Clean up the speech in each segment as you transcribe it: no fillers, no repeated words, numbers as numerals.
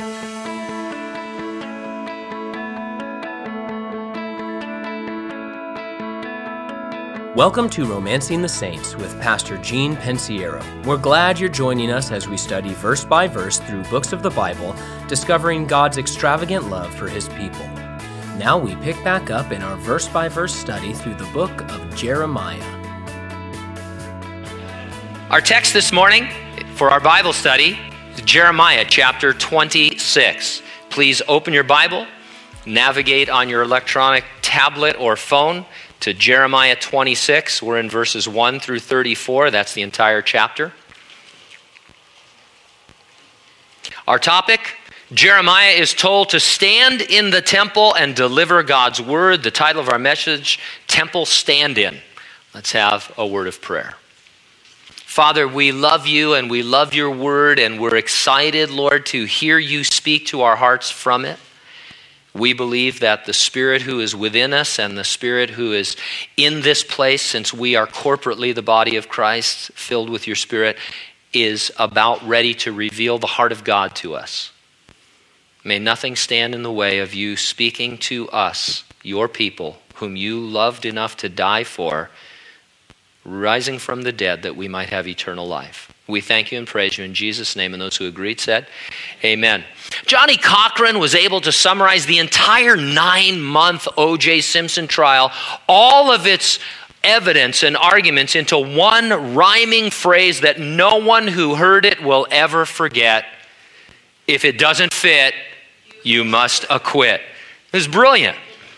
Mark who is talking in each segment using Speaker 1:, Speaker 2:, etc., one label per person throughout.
Speaker 1: Welcome to Romancing the Saints with Pastor Gene Pensiero. We're glad you're joining us as we study verse by verse through books of the Bible, discovering God's extravagant love for His people. Now we pick back up in our verse by verse study through the book of Jeremiah.
Speaker 2: Our text this morning for our Bible study is Jeremiah chapter 26. Please open your Bible, navigate on your electronic tablet or phone to Jeremiah 26. We're in verses 1 through 34. That's the entire chapter. Our topic, Jeremiah is told to stand in the temple and deliver God's word. The title of our message, Temple Stand-In. Let's have a word of prayer. Father, we love you and we love your word, and we're excited, Lord, to hear you speak to our hearts from it. We believe that the Spirit who is within us and the Spirit who is in this place, since we are corporately the body of Christ, filled with your Spirit, is about ready to reveal the heart of God to us. May nothing stand in the way of you speaking to us, your people, whom you loved enough to die for, rising from the dead that we might have eternal life. We thank you and praise you in Jesus' name, and those who agreed said, amen. Johnny Cochran was able to summarize the entire 9-month O.J. Simpson trial, all of its evidence and arguments, into one rhyming phrase that no one who heard it will ever forget. If it doesn't fit, you must acquit. It was brilliant.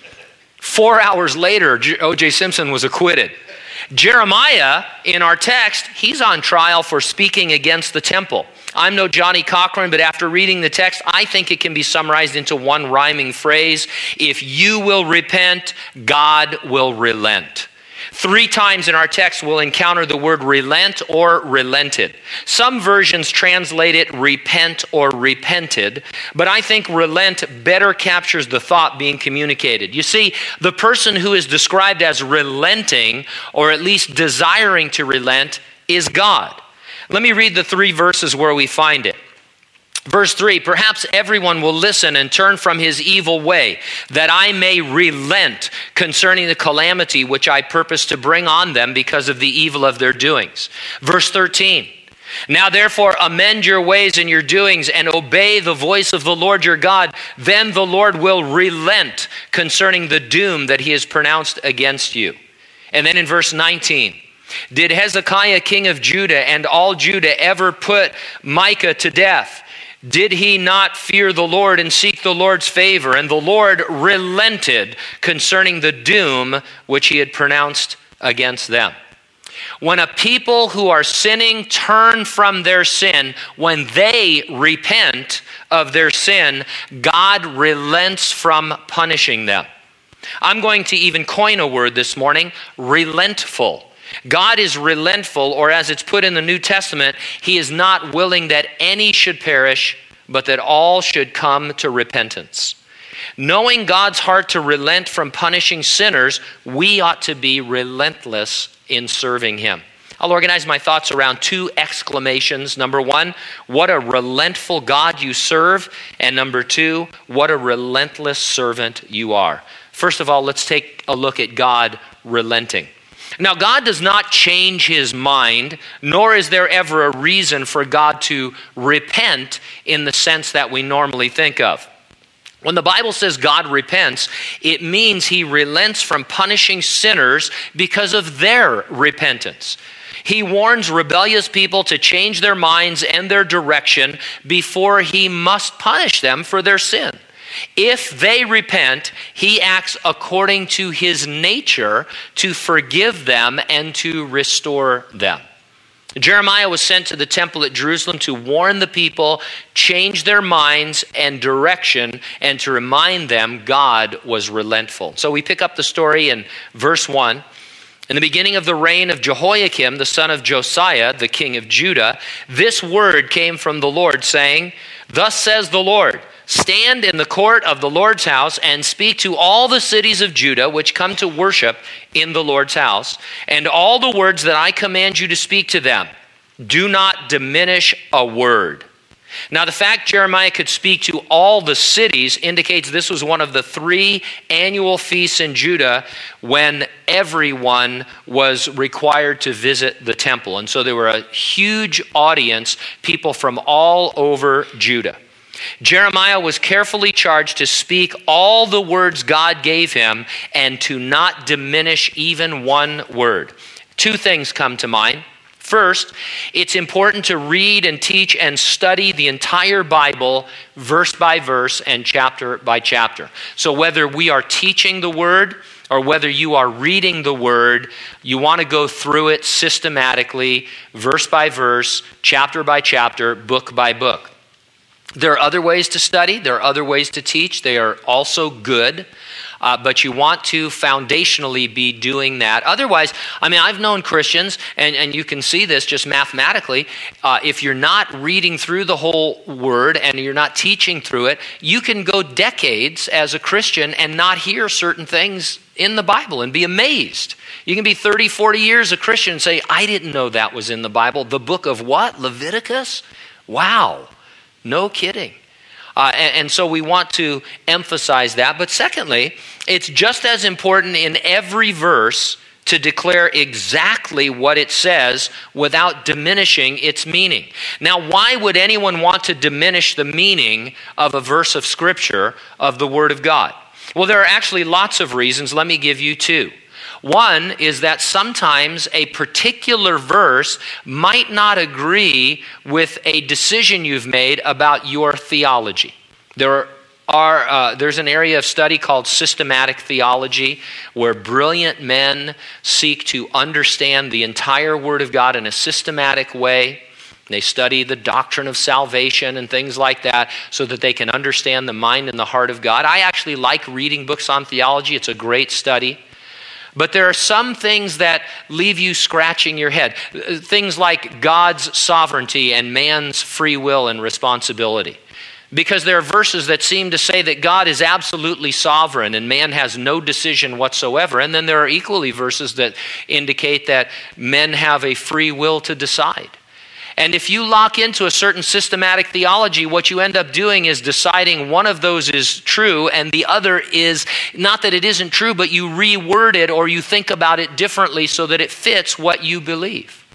Speaker 2: 4 hours later, O.J. Simpson was acquitted. Jeremiah, in our text, he's on trial for speaking against the temple. I'm no Johnny Cochran, but after reading the text, I think it can be summarized into one rhyming phrase. If you will repent, God will relent. 3 times in our text we'll encounter the word relent or relented. Some versions translate it repent or repented, but I think relent better captures the thought being communicated. You see, the person who is described as relenting, or at least desiring to relent, is God. Let me read the 3 verses where we find it. Verse 3, perhaps everyone will listen and turn from his evil way, that I may relent concerning the calamity which I purpose to bring on them because of the evil of their doings. Verse 13, now therefore amend your ways and your doings and obey the voice of the Lord your God. Then the Lord will relent concerning the doom that he has pronounced against you. And then in verse 19, did Hezekiah king of Judah and all Judah ever put Micah to death? Did he not fear the Lord and seek the Lord's favor? And the Lord relented concerning the doom which he had pronounced against them. When a people who are sinning turn from their sin, when they repent of their sin, God relents from punishing them. I'm going to even coin a word this morning, relentful. God is relentful, or as it's put in the New Testament, he is not willing that any should perish, but that all should come to repentance. Knowing God's heart to relent from punishing sinners, we ought to be relentless in serving him. I'll organize my thoughts around 2 exclamations. Number 1, what a relentful God you serve. And number 2, what a relentless servant you are. First of all, let's take a look at God relenting. Now, God does not change his mind, nor is there ever a reason for God to repent in the sense that we normally think of. When the Bible says God repents, it means he relents from punishing sinners because of their repentance. He warns rebellious people to change their minds and their direction before he must punish them for their sin. If they repent, he acts according to his nature to forgive them and to restore them. Jeremiah was sent to the temple at Jerusalem to warn the people, change their minds and direction, and to remind them God was relentful. So we pick up the story in verse 1. In the beginning of the reign of Jehoiakim, the son of Josiah, the king of Judah, this word came from the Lord, saying, thus says the Lord, stand in the court of the Lord's house and speak to all the cities of Judah which come to worship in the Lord's house, and all the words that I command you to speak to them. Do not diminish a word. Now, the fact Jeremiah could speak to all the cities indicates this was one of the 3 annual feasts in Judah when everyone was required to visit the temple. And so there were a huge audience, people from all over Judah. Jeremiah was carefully charged to speak all the words God gave him and to not diminish even one word. 2 things come to mind. First, it's important to read and teach and study the entire Bible verse by verse and chapter by chapter. So whether we are teaching the Word or whether you are reading the Word, you want to go through it systematically, verse by verse, chapter by chapter, book by book. There are other ways to study. There are other ways to teach. They are also good. But you want to foundationally be doing that. Otherwise, I've known Christians, and you can see this just mathematically, if you're not reading through the whole Word and you're not teaching through it, you can go decades as a Christian and not hear certain things in the Bible and be amazed. You can be 30, 40 years a Christian and say, I didn't know that was in the Bible. The book of what? Leviticus? Wow. No kidding. And so we want to emphasize that. But secondly, it's just as important in every verse to declare exactly what it says without diminishing its meaning. Now, why would anyone want to diminish the meaning of a verse of Scripture, of the Word of God? Well, there are actually lots of reasons. Let me give you 2. One is that sometimes a particular verse might not agree with a decision you've made about your theology. There's an area of study called systematic theology where brilliant men seek to understand the entire Word of God in a systematic way. They study the doctrine of salvation and things like that so that they can understand the mind and the heart of God. I actually like reading books on theology. It's a great study. But there are some things that leave you scratching your head. Things like God's sovereignty and man's free will and responsibility. Because there are verses that seem to say that God is absolutely sovereign and man has no decision whatsoever. And then there are equally verses that indicate that men have a free will to decide. And if you lock into a certain systematic theology, what you end up doing is deciding one of those is true and the other is not that it isn't true, but you reword it or you think about it differently so that it fits what you believe.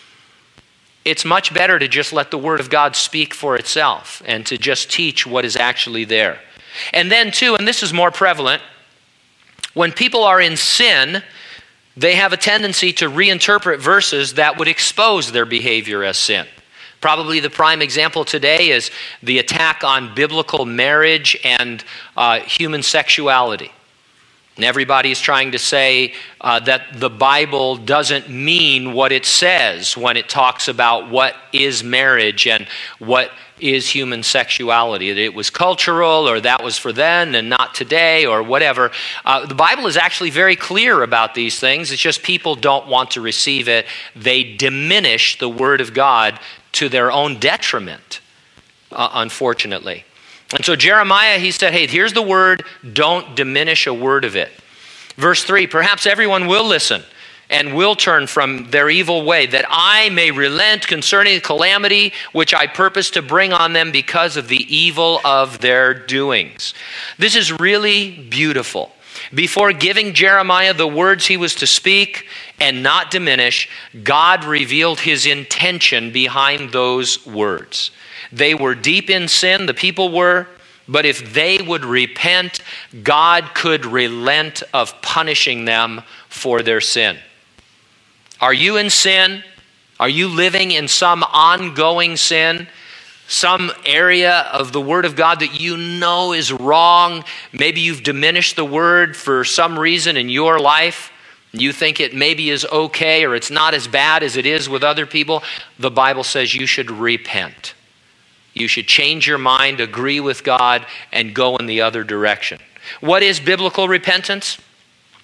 Speaker 2: It's much better to just let the Word of God speak for itself and to just teach what is actually there. And then too, and this is more prevalent, when people are in sin, they have a tendency to reinterpret verses that would expose their behavior as sin. Probably the prime example today is the attack on biblical marriage and human sexuality. And everybody is trying to say that the Bible doesn't mean what it says when it talks about what is marriage and what is human sexuality. That it was cultural or that was for then and not today or whatever. The Bible is actually very clear about these things. It's just people don't want to receive it. They diminish the Word of God to their own detriment, unfortunately. And so Jeremiah, he said, hey, here's the word, don't diminish a word of it. Verse 3, perhaps everyone will listen and will turn from their evil way, that I may relent concerning the calamity which I purpose to bring on them because of the evil of their doings. This is really beautiful. Before giving Jeremiah the words he was to speak and not diminish, God revealed his intention behind those words. They were deep in sin, the people were, but if they would repent, God could relent of punishing them for their sin. Are you in sin? Are you living in some ongoing sin? Some area of the Word of God that you know is wrong? Maybe you've diminished the Word for some reason in your life. You think it maybe is okay or it's not as bad as it is with other people. The Bible says you should repent. You should change your mind, agree with God, and go in the other direction. What is biblical repentance?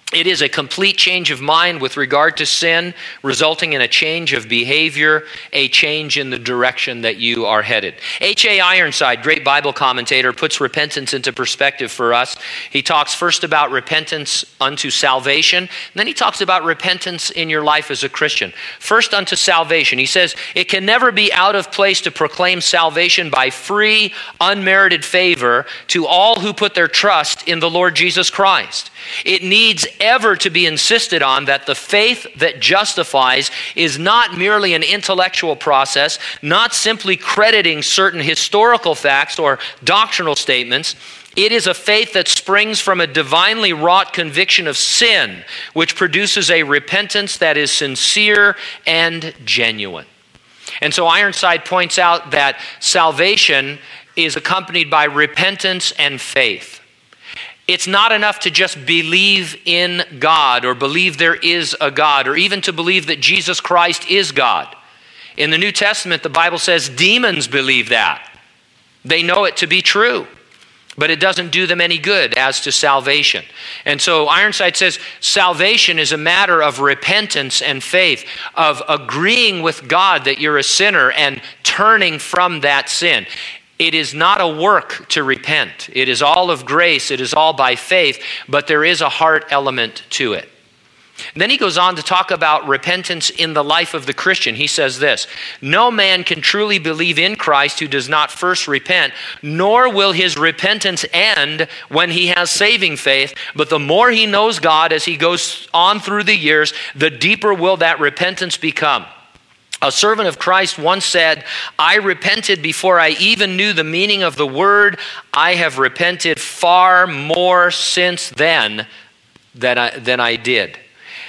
Speaker 2: It is a complete change of mind with regard to sin, resulting in a change of behavior, a change in the direction that you are headed. H.A. Ironside, great Bible commentator, puts repentance into perspective for us. He talks first about repentance unto salvation, and then he talks about repentance in your life as a Christian. First unto salvation. He says, it can never be out of place to proclaim salvation by free, unmerited favor to all who put their trust in the Lord Jesus Christ. It needs ever to be insisted on that the faith that justifies is not merely an intellectual process, not simply crediting certain historical facts or doctrinal statements. It is a faith that springs from a divinely wrought conviction of sin, which produces a repentance that is sincere and genuine. And so Ironside points out that salvation is accompanied by repentance and faith. It's not enough to just believe in God or believe there is a God or even to believe that Jesus Christ is God. In the New Testament, the Bible says demons believe that. They know it to be true, but it doesn't do them any good as to salvation. And so Ironside says salvation is a matter of repentance and faith, of agreeing with God that you're a sinner and turning from that sin. It is not a work to repent. It is all of grace. It is all by faith, but there is a heart element to it. And then he goes on to talk about repentance in the life of the Christian. He says this, no man can truly believe in Christ who does not first repent, nor will his repentance end when he has saving faith. But the more he knows God as he goes on through the years, the deeper will that repentance become. A servant of Christ once said, I repented before I even knew the meaning of the word. I have repented far more since then than I did.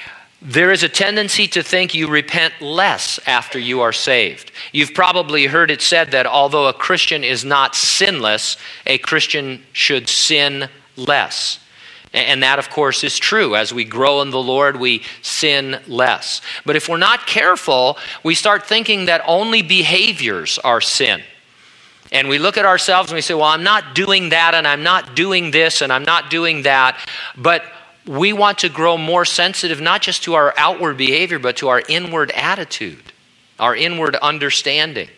Speaker 2: There is a tendency to think you repent less after you are saved. You've probably heard it said that although a Christian is not sinless, a Christian should sin less. And that, of course, is true. As we grow in the Lord, we sin less. But if we're not careful, we start thinking that only behaviors are sin. And we look at ourselves and we say, well, I'm not doing that, and I'm not doing this, and I'm not doing that. But we want to grow more sensitive, not just to our outward behavior, but to our inward attitude, our inward understanding.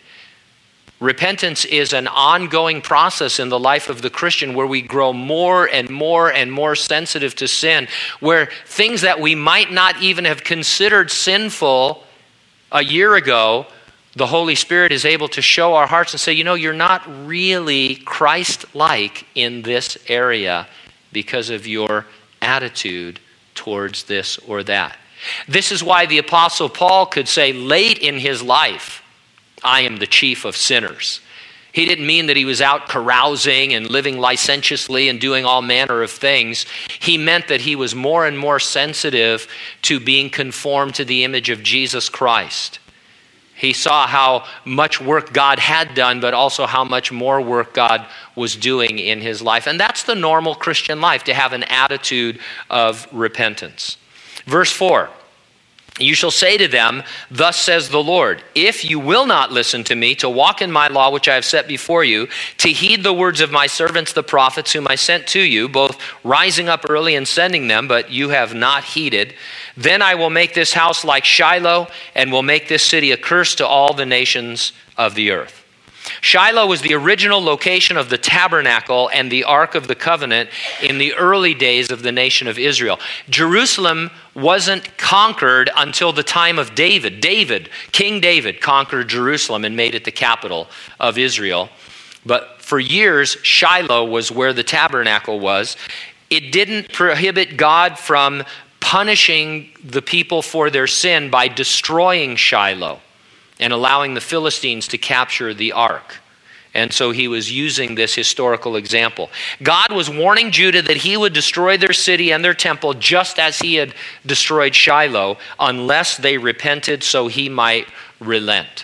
Speaker 2: Repentance is an ongoing process in the life of the Christian where we grow more and more and more sensitive to sin, where things that we might not even have considered sinful a year ago, the Holy Spirit is able to show our hearts and say, you know, you're not really Christ-like in this area because of your attitude towards this or that. This is why the Apostle Paul could say late in his life, I am the chief of sinners. He didn't mean that he was out carousing and living licentiously and doing all manner of things. He meant that he was more and more sensitive to being conformed to the image of Jesus Christ. He saw how much work God had done, but also how much more work God was doing in his life. And that's the normal Christian life, to have an attitude of repentance. Verse 4. You shall say to them, thus says the Lord, if you will not listen to me, to walk in my law which I have set before you, to heed the words of my servants the prophets whom I sent to you, both rising up early and sending them, but you have not heeded, then I will make this house like Shiloh, and will make this city a curse to all the nations of the earth. Shiloh was the original location of the tabernacle and the Ark of the Covenant in the early days of the nation of Israel. Jerusalem wasn't conquered until the time of David. King David conquered Jerusalem and made it the capital of Israel. But for years, Shiloh was where the tabernacle was. It didn't prohibit God from punishing the people for their sin by destroying Shiloh and allowing the Philistines to capture the ark. And so he was using this historical example. God was warning Judah that he would destroy their city and their temple just as he had destroyed Shiloh, unless they repented so he might relent.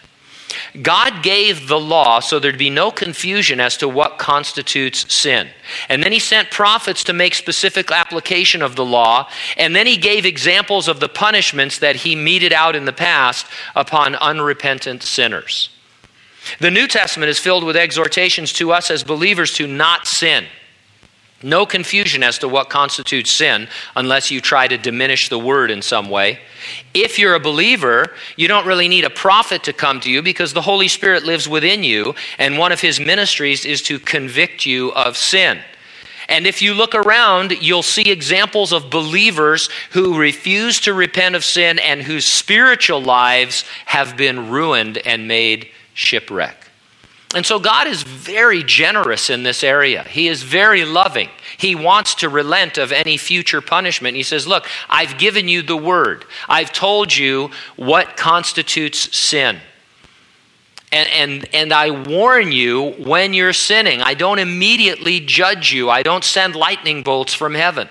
Speaker 2: God gave the law so there'd be no confusion as to what constitutes sin. And then he sent prophets to make specific application of the law. And then he gave examples of the punishments that he meted out in the past upon unrepentant sinners. The New Testament is filled with exhortations to us as believers to not sin. No confusion as to what constitutes sin unless you try to diminish the word in some way. If you're a believer, you don't really need a prophet to come to you because the Holy Spirit lives within you, and one of his ministries is to convict you of sin. And if you look around, you'll see examples of believers who refuse to repent of sin and whose spiritual lives have been ruined and made shipwreck. And so God is very generous in this area. He is very loving. He wants to relent of any future punishment. He says, look, I've given you the word. I've told you what constitutes sin. And I warn you when you're sinning. I don't immediately judge you. I don't send lightning bolts from heaven.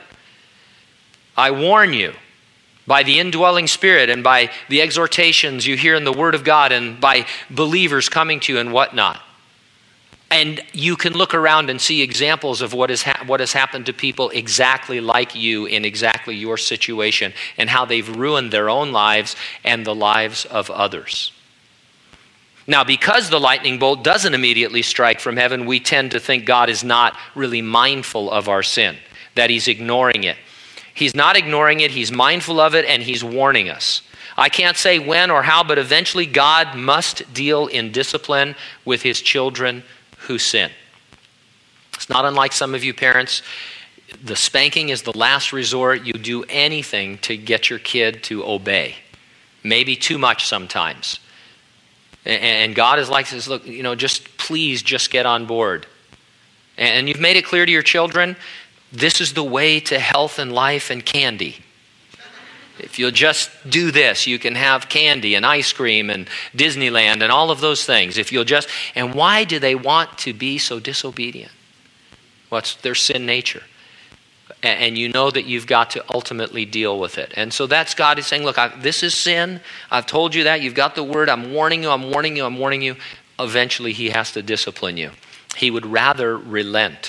Speaker 2: I warn you by the indwelling Spirit and by the exhortations you hear in the Word of God and by believers coming to you and whatnot. And you can look around and see examples of what has happened to people exactly like you in exactly your situation and how they've ruined their own lives and the lives of others. Now, because the lightning bolt doesn't immediately strike from heaven, we tend to think God is not really mindful of our sin, that he's ignoring it. He's not ignoring it, he's mindful of it, and he's warning us. I can't say when or how, but eventually God must deal in discipline with his children who sin. It's not unlike some of you parents. The spanking is the last resort. You do anything to get your kid to obey. Maybe too much sometimes. And God is like this, look, please get on board. And you've made it clear to your children, this is the way to health and life and candy. If you'll just do this, you can have candy and ice cream and Disneyland and all of those things. And why do they want to be so disobedient? Well, it's their sin nature. And you know that you've got to ultimately deal with it. And so that's God is saying, look, this is sin. I've told you that. You've got the word. I'm warning you. Eventually, he has to discipline you. He would rather relent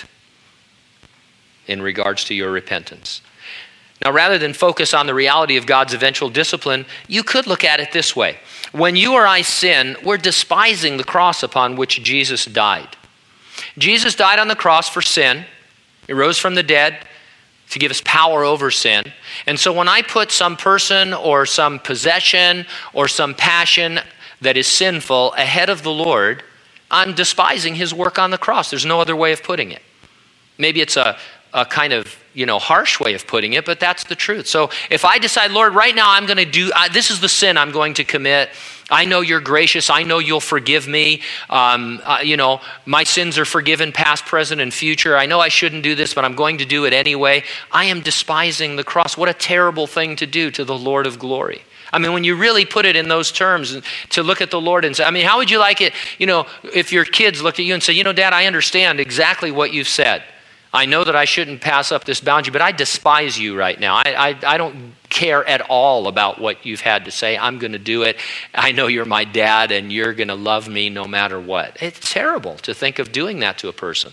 Speaker 2: in regards to your repentance. Now, rather than focus on the reality of God's eventual discipline, you could look at it this way. When you or I sin, we're despising the cross upon which Jesus died. Jesus died on the cross for sin. He rose from the dead to give us power over sin. And so when I put some person or some possession or some passion that is sinful ahead of the Lord, I'm despising his work on the cross. There's no other way of putting it. Maybe it's a kind of, harsh way of putting it, but that's the truth. So if I decide, Lord, right now I'm going to this is the sin I'm going to commit. I know you're gracious. I know you'll forgive me. My sins are forgiven, past, present, and future. I know I shouldn't do this, but I'm going to do it anyway. I am despising the cross. What a terrible thing to do to the Lord of glory. I mean, when you really put it in those terms, to look at the Lord and say, how would you like it, if your kids looked at you and say, Dad, I understand exactly what you've said. I know that I shouldn't pass up this boundary, but I despise you right now. I don't care at all about what you've had to say. I'm going to do it. I know you're my dad and you're going to love me no matter what. It's terrible to think of doing that to a person.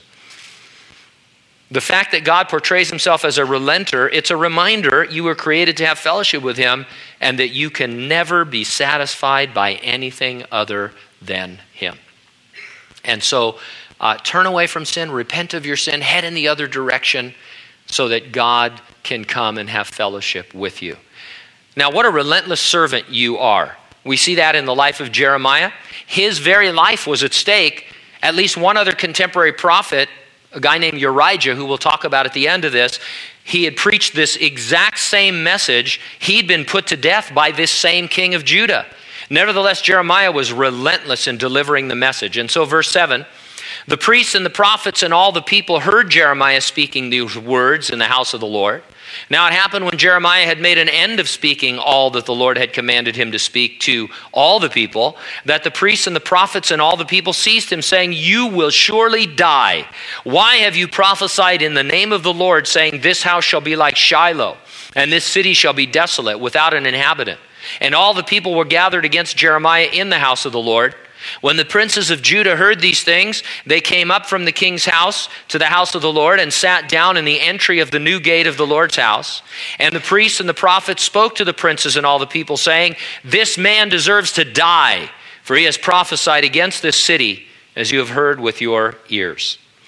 Speaker 2: The fact that God portrays himself as a relenter, it's a reminder you were created to have fellowship with him and that you can never be satisfied by anything other than him. And so, turn away from sin, repent of your sin, head in the other direction so that God can come and have fellowship with you. Now, what a relentless servant you are. We see that in the life of Jeremiah. His very life was at stake. At least one other contemporary prophet, a guy named Urijah, who we'll talk about at the end of this, he had preached this exact same message. He'd been put to death by this same king of Judah. Nevertheless, Jeremiah was relentless in delivering the message. And so verse 7, the priests and the prophets and all the people heard Jeremiah speaking these words in the house of the Lord. Now it happened when Jeremiah had made an end of speaking all that the Lord had commanded him to speak to all the people, that the priests and the prophets and all the people seized him, saying, you will surely die. Why have you prophesied in the name of the Lord, saying, this house shall be like Shiloh, and this city shall be desolate, without an inhabitant? And all the people were gathered against Jeremiah in the house of the Lord. When the princes of Judah heard these things, they came up from the king's house to the house of the Lord and sat down in the entry of the new gate of the Lord's house. And the priests and the prophets spoke to the princes and all the people, saying, this man deserves to die, for he has prophesied against this city, as you have heard with your ears.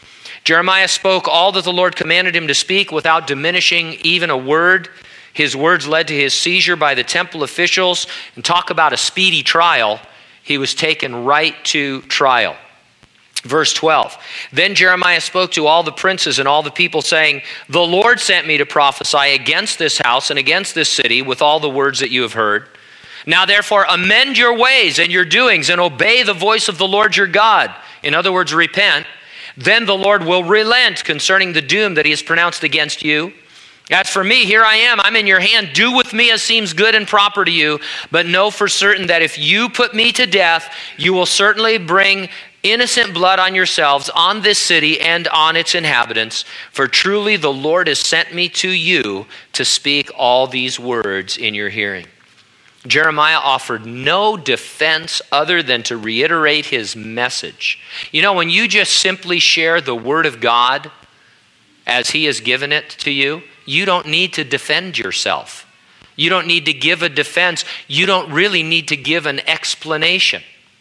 Speaker 2: Jeremiah spoke all that the Lord commanded him to speak without diminishing even a word. His words led to his seizure by the temple officials. And talk about a speedy trial. He was taken right to trial. Verse 12, then Jeremiah spoke to all the princes and all the people, saying, the Lord sent me to prophesy against this house and against this city with all the words that you have heard. Now therefore amend your ways and your doings and obey the voice of the Lord your God. In other words, repent. Then the Lord will relent concerning the doom that he has pronounced against you. As for me, here I am, I'm in your hand. Do with me as seems good and proper to you. But know for certain that if you put me to death, you will certainly bring innocent blood on yourselves, on this city and on its inhabitants. For truly the Lord has sent me to you to speak all these words in your hearing. Jeremiah offered no defense other than to reiterate his message. You know, when you just simply share the word of God as he has given it to you, you don't need to defend yourself. You don't need to give a defense. You don't really need to give an explanation.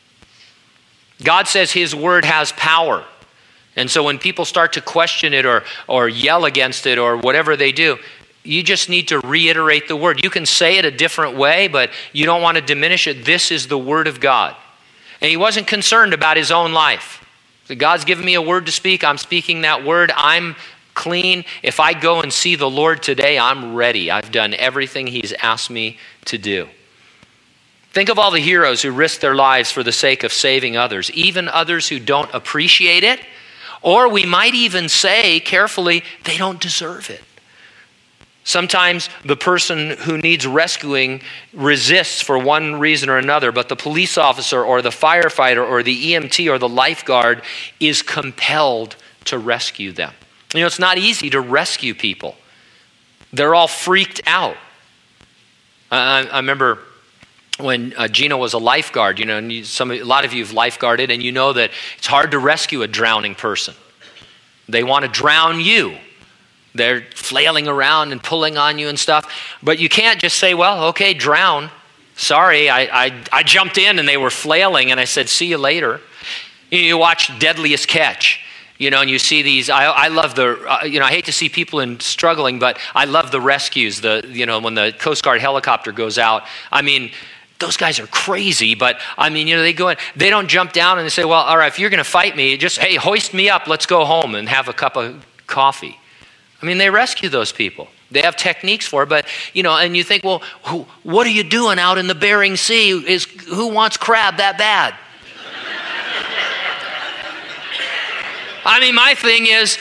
Speaker 2: God says his word has power. And so when people start to question it or yell against it or whatever they do, you just need to reiterate the word. You can say it a different way, but you don't want to diminish it. This is the word of God. And he wasn't concerned about his own life. So God's given me a word to speak. I'm speaking that word. I'm clean. If I go and see the Lord today, I'm ready. I've done everything he's asked me to do. Think of all the heroes who risked their lives for the sake of saving others, even others who don't appreciate it, or we might even say carefully, they don't deserve it. Sometimes the person who needs rescuing resists for one reason or another, but the police officer or the firefighter or the EMT or the lifeguard is compelled to rescue them. You know, it's not easy to rescue people. They're all freaked out. I remember when Gina was a lifeguard, you know, and a lot of you have lifeguarded, and you know that it's hard to rescue a drowning person. They want to drown you. They're flailing around and pulling on you and stuff. But you can't just say, well, okay, drown. Sorry, I jumped in and they were flailing, and I said, see you later. You watch Deadliest Catch. You know, and you see these, I love I hate to see people struggling, but I love the rescues, when the Coast Guard helicopter goes out. I mean, those guys are crazy, but I mean, they go in, they don't jump down and they say, well, all right, if you're going to fight me, just, hey, hoist me up, let's go home and have a cup of coffee. I mean, they rescue those people. They have techniques for it, but, and you think, well, what are you doing out in the Bering Sea? Who wants crab that bad? I mean, my thing is,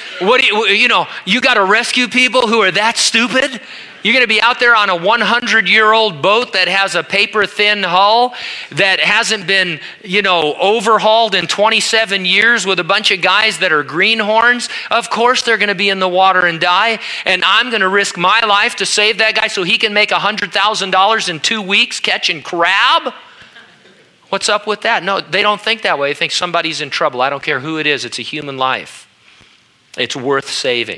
Speaker 2: you got to rescue people who are that stupid? You're going to be out there on a 100-year-old boat that has a paper-thin hull that hasn't been, overhauled in 27 years with a bunch of guys that are greenhorns? Of course they're going to be in the water and die, and I'm going to risk my life to save that guy so he can make $100,000 in 2 weeks catching crab? What's up with that? No, they don't think that way. They think somebody's in trouble. I don't care who it is. It's a human life. It's worth saving.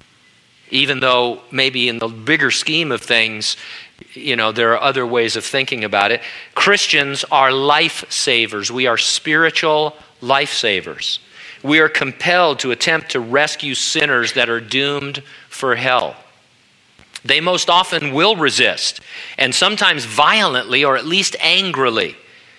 Speaker 2: Even though maybe in the bigger scheme of things, there are other ways of thinking about it. Christians are life savers. We are spiritual life savers. We are compelled to attempt to rescue sinners that are doomed for hell. They most often will resist, and sometimes violently or at least angrily.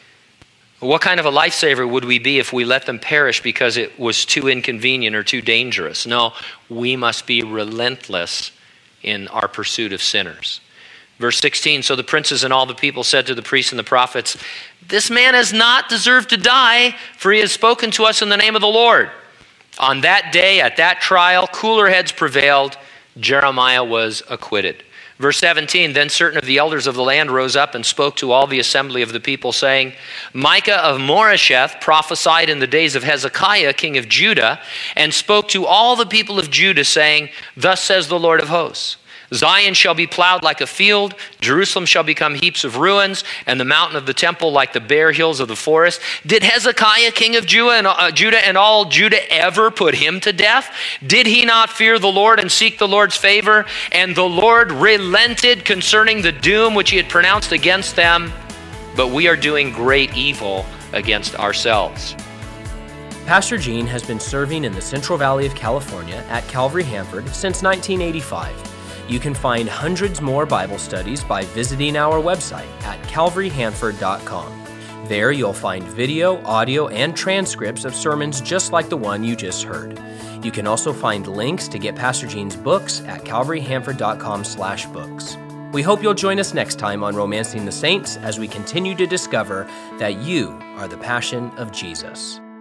Speaker 2: What kind of a lifesaver would we be if we let them perish because it was too inconvenient or too dangerous? No, we must be relentless in our pursuit of sinners. Verse 16, so the princes and all the people said to the priests and the prophets, this man has not deserved to die, for he has spoken to us in the name of the Lord. On that day, at that trial, cooler heads prevailed. Jeremiah was acquitted. Verse 17, then certain of the elders of the land rose up and spoke to all the assembly of the people, saying, Micah of Moresheth prophesied in the days of Hezekiah, king of Judah, and spoke to all the people of Judah, saying, thus says the Lord of hosts, Zion shall be plowed like a field, Jerusalem shall become heaps of ruins, and the mountain of the temple like the bare hills of the forest. Did Hezekiah, king of Judah and all Judah ever put him to death? Did he not fear the Lord and seek the Lord's favor? And the Lord relented concerning the doom which he had pronounced against them, but we are doing great evil against ourselves.
Speaker 1: Pastor Gene has been serving in the Central Valley of California at Calvary Hanford since 1985. You can find hundreds more Bible studies by visiting our website at calvaryhanford.com. There you'll find video, audio, and transcripts of sermons just like the one you just heard. You can also find links to get Pastor Gene's books at calvaryhanford.com/books. We hope you'll join us next time on Romancing the Saints as we continue to discover that you are the passion of Jesus.